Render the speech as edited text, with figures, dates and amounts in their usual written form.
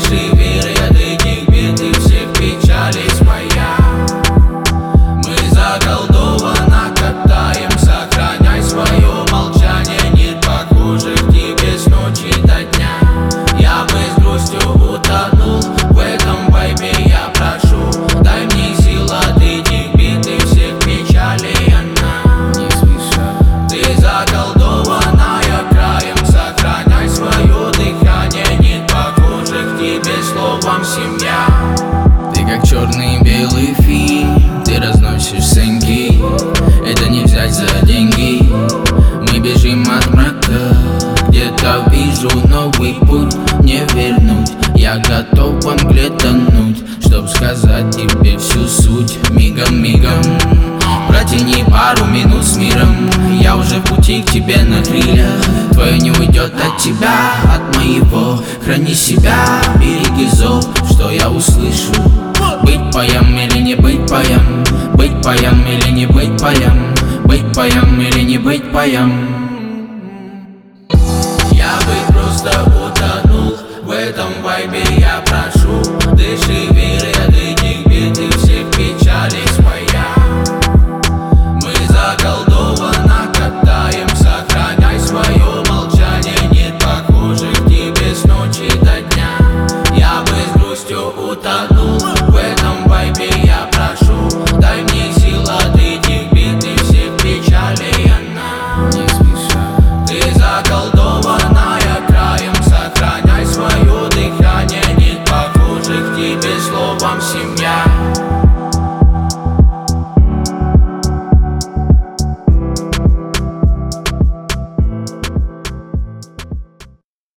живи от этих бед и всех печалей своя. Мы заколдовано катаем, сохраняй свое молчание. Нет похожих тебе с ночи до дня. Я бы с грустью утонул в этом вайбе, я прошу. Дай мне сил от этих бед и всех печалей, она не спеша. Ты заколдованная краем, сохраняй свое дыхание. Нет похожих тебе словом семья. Ты как черный и белый фильм, ты разносишь сынки. Это не взять за деньги. Мы бежим от мрака, где-то вижу новый путь, не вернуть. Я готов во мгле тонуть, чтоб сказать тебе всю суть. Мигом, протяни пару минут с миром. Я уже в пути к тебе на крыльях. Твое не уйдет от тебя, от моего. Храни себя, береги зов, что я услышу. Быть паем или не быть паем, быть паем или не быть паем, быть паем или не быть паем.